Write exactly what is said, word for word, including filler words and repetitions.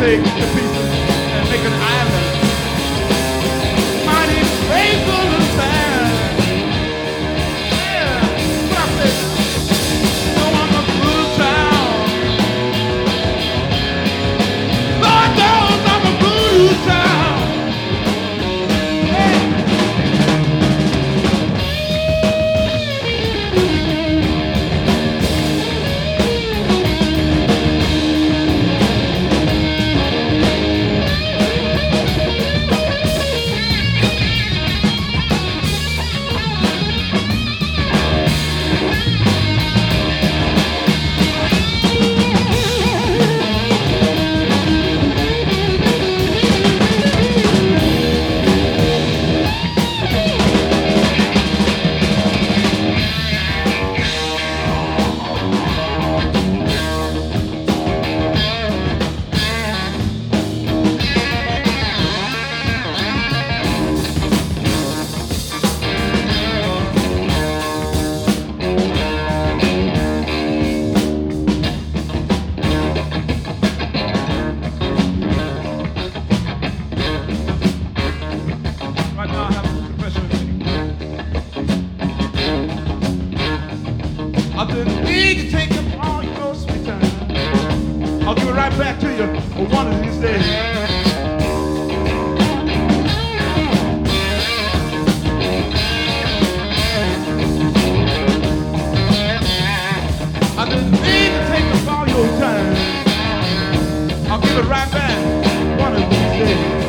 take to pieces and make an island. Mighty faithful and fast. Yeah, what I say? No, I'm a good child. Lord knows I'm a good child. Hey. Right now I have a confession to make. I didn't need to take up all your sweet time. I'll give it right back to you one of these days. I didn't need to take up all your time. I'll give it right back one of these days.